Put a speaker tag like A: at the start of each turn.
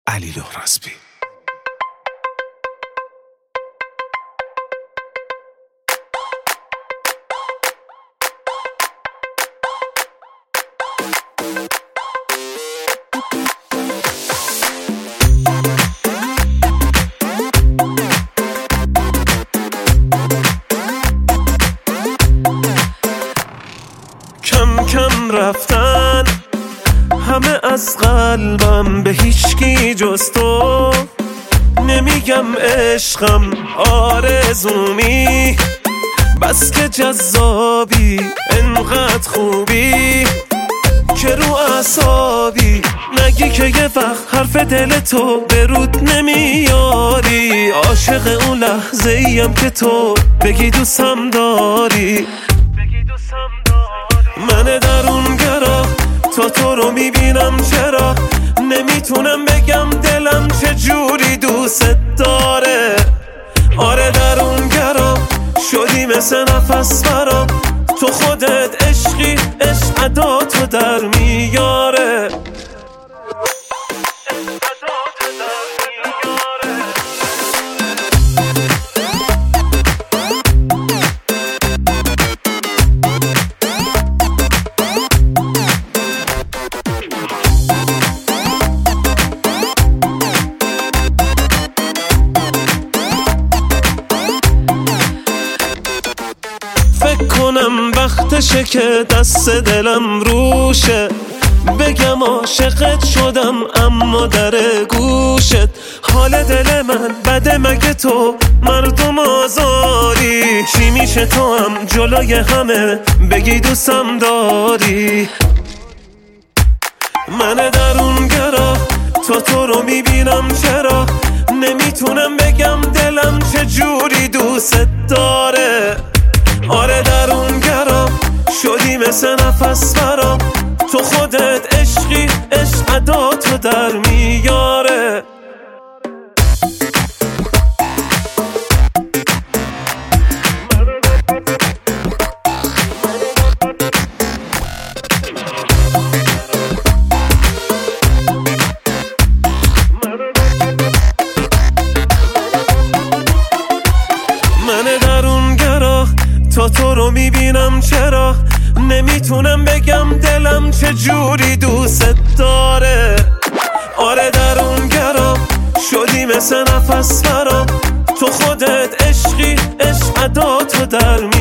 A: علی لهرازبی.
B: کم کم رفتن همه از قلبم، به هیچکی جز تو نمیگم عشقم آرزومی، بس که جذابی انقدر خوبی که رو اعصابی، نگی که یه وقت حرف دل تو به رود نمیاری، عاشق اون لحظه ایم که تو بگی دوستم داری. من درونگرا تو رو میبینم، چرا نمیتونم بگم دلم چه جوری دوست داره. آره درونگرا شدی مثل نفس برام، تو خودت عشقی، عشق عداتو در میاره. فکر کنم وقتشه که دست دلم روشه، بگم عاشقت شدم اما در گوشت. حال دل من بده مگه تو مردم آزاری، چی میشه تو هم جلوی همه بگی دوستم داری. من درونگرا تو رو میبینم، چرا نمیتونم بگم دلم چه جوری دوست داره. آره درونگرا شدی مثل نفس برام، تو خودت عشقی، عشق عداتو در میاره. من درونگرا تو رو میبینم، چرا نمیتونم بگم دلم چه جوری دوست داره. آره درونگرا شدی مثل نفس برام، تو خودت عشقی، عشق عداتو در